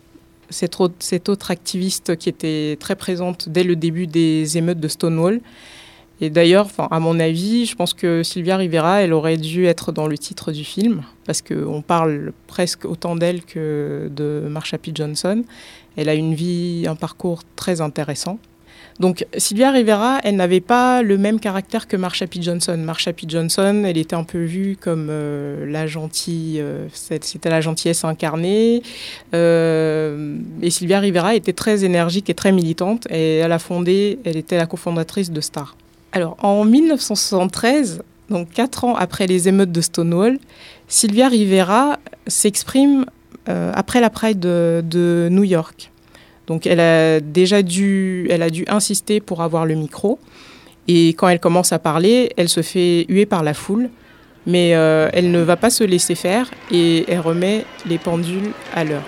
activiste qui était très présente dès le début des émeutes de Stonewall. Et d'ailleurs, à mon avis, je pense que Sylvia Rivera, elle aurait dû être dans le titre du film, parce qu'on parle presque autant d'elle que de Marsha P. Johnson. Elle a un parcours très intéressant. Donc Sylvia Rivera, elle n'avait pas le même caractère que Marsha P. Johnson. Marsha P. Johnson, elle était un peu vue comme la gentille, c'était la gentillesse incarnée. Et Sylvia Rivera était très énergique et très militante. Et elle était la cofondatrice de STAR. Alors en 1973, donc 4 ans après les émeutes de Stonewall, Sylvia Rivera s'exprime après la Pride de New York. Donc elle a dû insister pour avoir le micro. Et quand elle commence à parler, elle se fait huer par la foule. Mais elle ne va pas se laisser faire et elle remet les pendules à l'heure.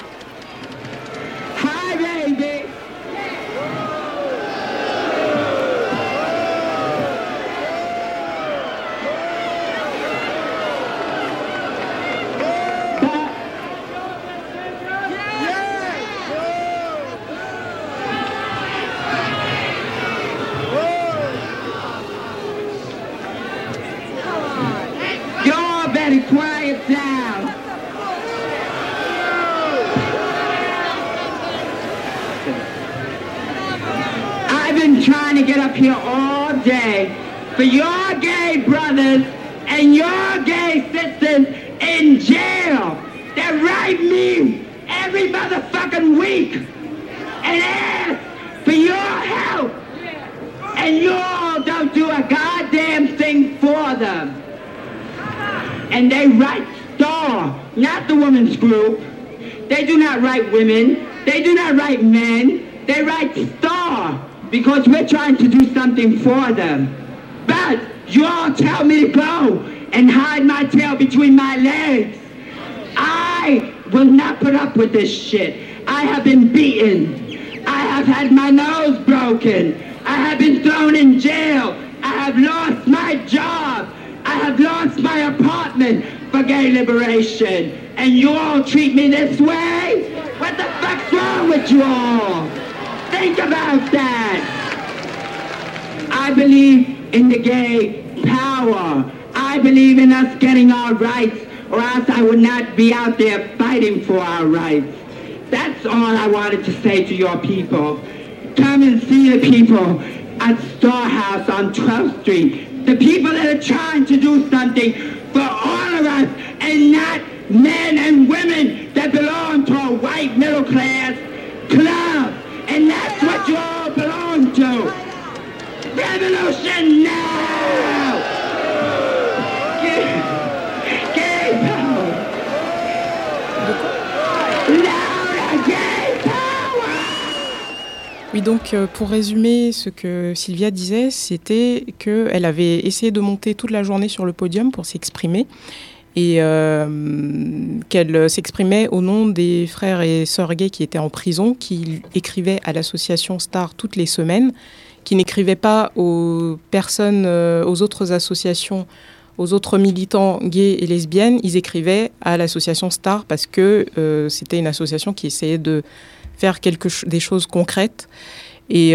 Quiet down. I've been trying to get up here all day for your gay brothers and your gay sisters in jail. They write me every motherfucking week and ask for your help. And you all don't do a goddamn thing for them. And they write STAR, not the women's group. They do not write women. They do not write men. They write STAR because we're trying to do something for them. But you all tell me to go and hide my tail between my legs. I will not put up with this shit. I have been beaten. I have had my nose broken. I have been thrown in jail. I have lost my job. I have lost my apartment for gay liberation. And you all treat me this way? What the fuck's wrong with you all? Think about that. I believe in the gay power. I believe in us getting our rights, or else I would not be out there fighting for our rights. That's all I wanted to say to your people. Come and see the people at Star House on 12th Street. The people that are trying to do something for all of us and not men and women that belong to a white middle class club. And that's what you all belong to. Revolution now! Gay power! Loud again! Oui, donc pour résumer ce que Sylvia disait, c'était qu'elle avait essayé de monter toute la journée sur le podium pour s'exprimer et qu'elle s'exprimait au nom des frères et sœurs gays qui étaient en prison, qui écrivaient à l'association STAR toutes les semaines, qui n'écrivaient pas aux personnes, aux autres associations, aux autres militants gays et lesbiennes, ils écrivaient à l'association STAR parce que c'était une association qui essayait de faire des choses concrètes. Et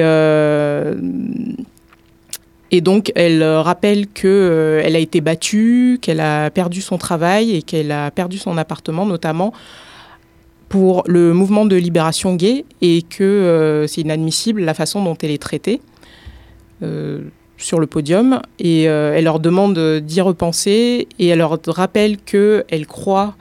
donc, elle rappelle qu'elle a été battue, qu'elle a perdu son travail et qu'elle a perdu son appartement, notamment pour le mouvement de libération gay, et que c'est inadmissible la façon dont elle est traitée sur le podium. Et elle leur demande d'y repenser et elle leur rappelle qu'elle croit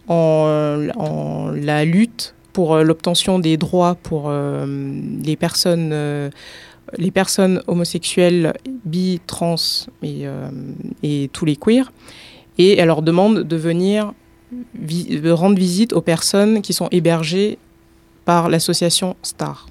en la lutte pour l'obtention des droits pour les personnes homosexuelles, bi, trans et tous les queers. Et elle leur demande de venir rendre visite aux personnes qui sont hébergées par l'association STAR.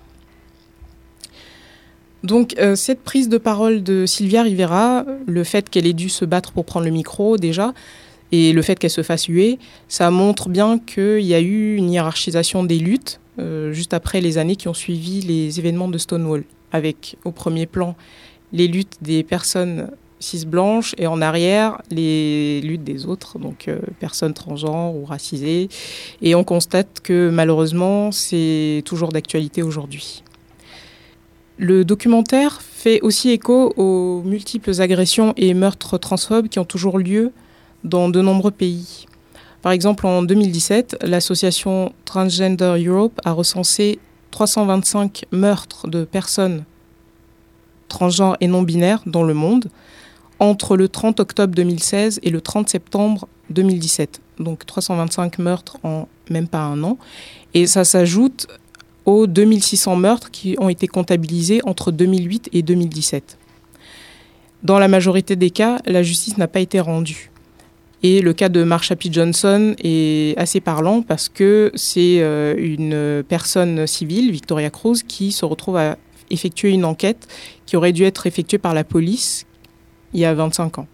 Donc cette prise de parole de Sylvia Rivera, le fait qu'elle ait dû se battre pour prendre le micro déjà, et le fait qu'elle se fasse huer, ça montre bien qu'il y a eu une hiérarchisation des luttes juste après les années qui ont suivi les événements de Stonewall, avec au premier plan les luttes des personnes cis-blanches et en arrière les luttes des autres, donc personnes transgenres ou racisées. Et on constate que malheureusement, c'est toujours d'actualité aujourd'hui. Le documentaire fait aussi écho aux multiples agressions et meurtres transphobes qui ont toujours lieu dans de nombreux pays. Par exemple, en 2017, l'association Transgender Europe a recensé 325 meurtres de personnes transgenres et non-binaires dans le monde entre le 30 octobre 2016 et le 30 septembre 2017. Donc 325 meurtres en même pas un an. Et ça s'ajoute aux 2600 meurtres qui ont été comptabilisés entre 2008 et 2017. Dans la majorité des cas, la justice n'a pas été rendue. Et le cas de Marsha P. Johnson est assez parlant parce que c'est une personne civile, Victoria Cruz, qui se retrouve à effectuer une enquête qui aurait dû être effectuée par la police il y a 25 ans.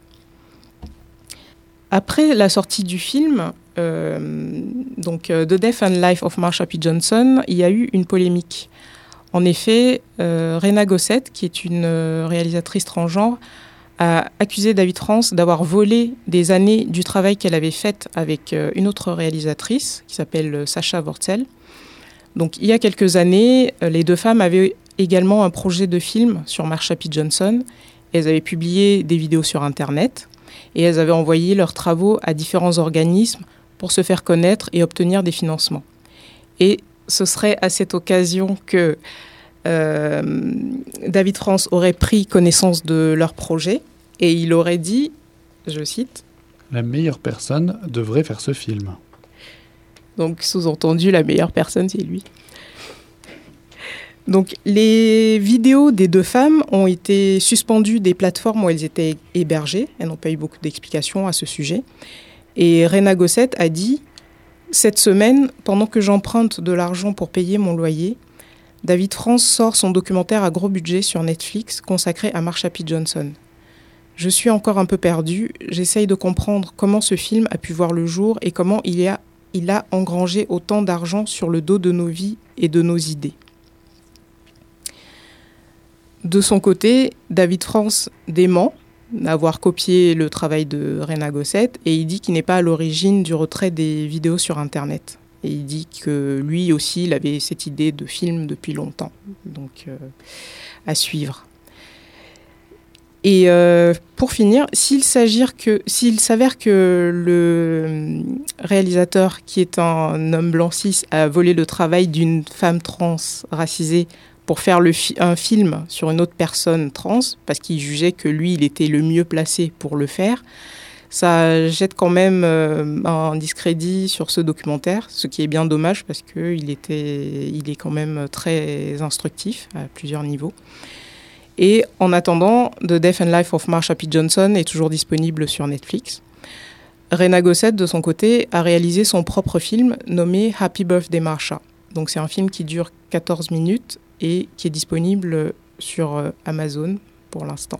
Après la sortie du film, The Death and Life of Marsha P. Johnson, il y a eu une polémique. En effet, Rena Gossett, qui est une réalisatrice transgenre, a accusé David France d'avoir volé des années du travail qu'elle avait fait avec une autre réalisatrice qui s'appelle Sacha Wortzel. Donc, il y a quelques années, les deux femmes avaient également un projet de film sur Marsha P. Johnson. Elles avaient publié des vidéos sur Internet et elles avaient envoyé leurs travaux à différents organismes pour se faire connaître et obtenir des financements. Et ce serait à cette occasion que David France aurait pris connaissance de leur projet et il aurait dit, je cite, « La meilleure personne devrait faire ce film ». Donc, sous-entendu, la meilleure personne, c'est lui. Donc, les vidéos des deux femmes ont été suspendues des plateformes où elles étaient hébergées. Elles n'ont pas eu beaucoup d'explications à ce sujet. Et Rena Gossett a dit « Cette semaine, pendant que j'emprunte de l'argent pour payer mon loyer, David France sort son documentaire à gros budget sur Netflix consacré à Marsha P. Johnson. Je suis encore un peu perdue. J'essaye de comprendre comment ce film a pu voir le jour et comment il a engrangé autant d'argent sur le dos de nos vies et de nos idées. » De son côté, David France dément d'avoir copié le travail de Rena Gossett et il dit qu'il n'est pas à l'origine du retrait des vidéos sur Internet. Et il dit que lui aussi, il avait cette idée de film depuis longtemps. Donc, à suivre. Et pour finir, s'il s'avère que le réalisateur, qui est un homme blanc cis, a volé le travail d'une femme trans racisée pour faire un film sur une autre personne trans, parce qu'il jugeait que lui, il était le mieux placé pour le faire, ça jette quand même un discrédit sur ce documentaire, ce qui est bien dommage parce qu'il est quand même très instructif à plusieurs niveaux. Et en attendant, The Death and Life of Marsha P. Johnson est toujours disponible sur Netflix. Rena Gossett, de son côté, a réalisé son propre film nommé Happy Birthday Marsha. Donc c'est un film qui dure 14 minutes et qui est disponible sur Amazon pour l'instant.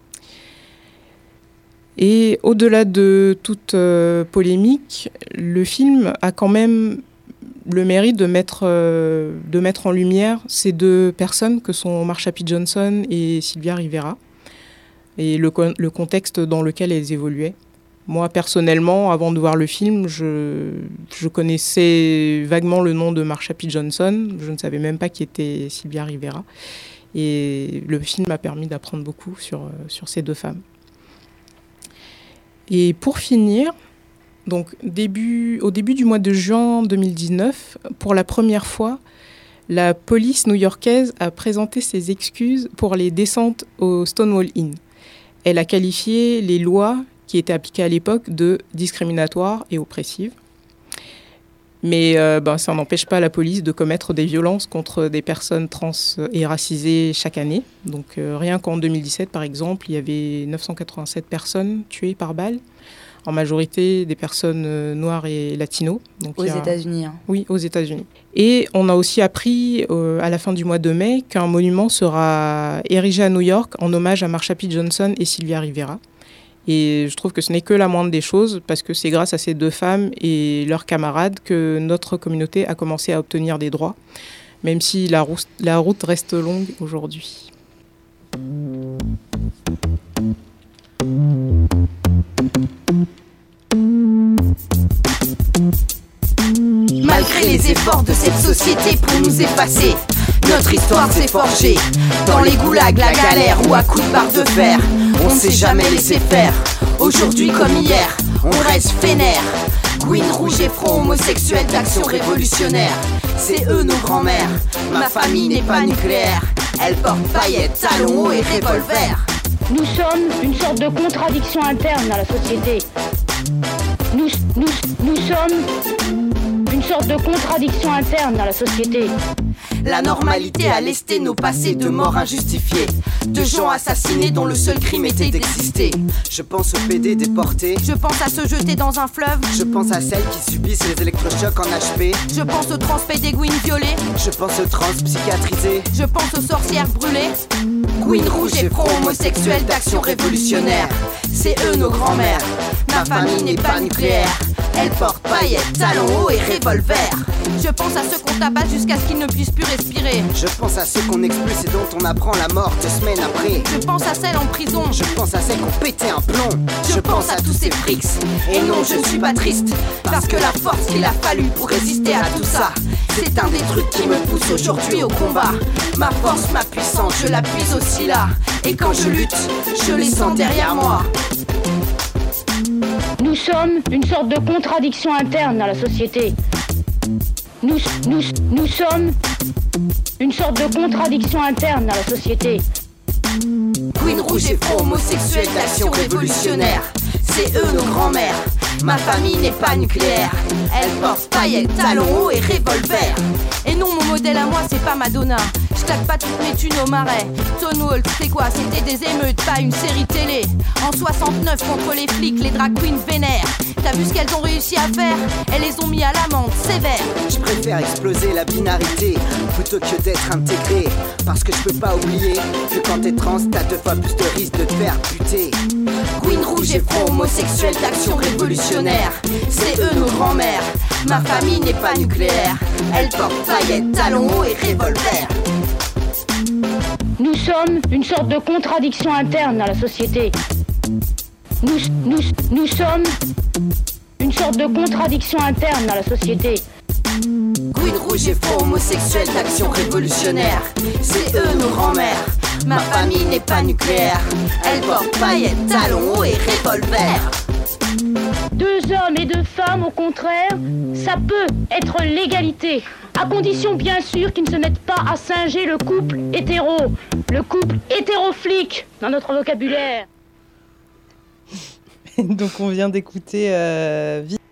Et au-delà de toute polémique, le film a quand même le mérite de mettre en lumière ces deux personnes que sont Marsha P. Johnson et Sylvia Rivera, et le contexte dans lequel elles évoluaient. Moi, personnellement, avant de voir le film, je connaissais vaguement le nom de Marsha P. Johnson. Je ne savais même pas qui était Sylvia Rivera. Et le film m'a permis d'apprendre beaucoup sur ces deux femmes. Et pour finir, donc au début du mois de juin 2019, pour la première fois, la police new-yorkaise a présenté ses excuses pour les descentes au Stonewall Inn. Elle a qualifié les lois qui étaient appliquées à l'époque de discriminatoires et oppressives. Mais ça n'empêche pas la police de commettre des violences contre des personnes trans et racisées chaque année. Donc rien qu'en 2017, par exemple, il y avait 987 personnes tuées par balle, en majorité des personnes noires et latinos. Donc, aux États-Unis. Hein. Oui, aux États-Unis. Et on a aussi appris à la fin du mois de mai qu'un monument sera érigé à New York en hommage à Marsha P. Johnson et Sylvia Rivera. Et je trouve que ce n'est que la moindre des choses, parce que c'est grâce à ces deux femmes et leurs camarades que notre communauté a commencé à obtenir des droits, même si la route reste longue aujourd'hui. Malgré les efforts de cette société pour nous effacer, notre histoire s'est forgée dans les goulags, la galère ou à coups de barre de fer. On s'est jamais laissé faire, aujourd'hui comme hier, on reste vénère. Queen rouge et front homosexuel d'action révolutionnaire, c'est eux nos grands-mères. Ma famille n'est pas nucléaire, elle porte paillettes, talons hauts et revolver. Nous sommes une sorte de contradiction interne dans la société. Nous sommes une sorte de contradiction interne dans la société. La normalité a lesté nos passés de morts injustifiées, de gens assassinés dont le seul crime était d'exister. Je pense aux PD déportés, je pense à se jeter dans un fleuve, je pense à celles qui subissent les électrochocs en HP, je pense aux trans pédéguines violées, je pense aux trans psychiatrisés, je pense aux sorcières brûlées. Queen rouge et front homosexuel d'action révolutionnaire, c'est eux nos grands-mères. Ma famille n'est pas nucléaire, elle porte paillettes, talons hauts et revolver. Je pense à ceux qu'on tabasse jusqu'à ce qu'ils ne puissent plus respirer. Je pense à ceux qu'on expulse et dont on apprend la mort 2 semaines après. Je pense à celles en prison, je pense à celles qui ont pété un plomb. Je pense à tous ces frics, et non je ne suis pas triste, parce que la force qu'il a fallu pour résister à tout ça, c'est un des trucs qui me pousse aujourd'hui au combat. Ma force, ma puissance, je la puise aussi là, et quand je lutte, je les sens derrière moi. Nous sommes une sorte de contradiction interne dans la société. Nous sommes une sorte de contradiction interne dans la société. Queen rouge et front homosexuel d'action révolutionnaire, c'est eux nos grands-mères. Ma famille n'est pas nucléaire, elle porte paillettes, talons hauts et revolver. Et non, mon modèle à moi c'est pas Madonna, je claque pas toutes mes thunes au marais. Stonewall, c'est quoi? C'était des émeutes, pas une série télé. En 69 contre les flics, les drag queens vénèrent. T'as vu ce qu'elles ont réussi à faire? Elles les ont mis à l'amende sévère. Je préfère exploser la binarité plutôt que d'être intégré, parce que je peux pas oublier que quand t'es trans, t'as 2 fois plus de risques de te faire buter. Queen rouge et front homosexuel d'action révolutionnaire, c'est eux nos grands-mères. Ma famille n'est pas nucléaire, elle porte paillettes, talons hauts et revolver. Nous sommes une sorte de contradiction interne dans la société. Nous sommes une sorte de contradiction interne dans la société. Queen rouge et front homosexuel d'action révolutionnaire, c'est eux nos grands-mères. Ma famille n'est pas nucléaire, elle porte paillettes, talons hauts et revolver. 2 hommes et 2 femmes, au contraire, ça peut être l'égalité, à condition bien sûr qu'ils ne se mettent pas à singer le couple hétéroflic dans notre vocabulaire. Donc on vient d'écouter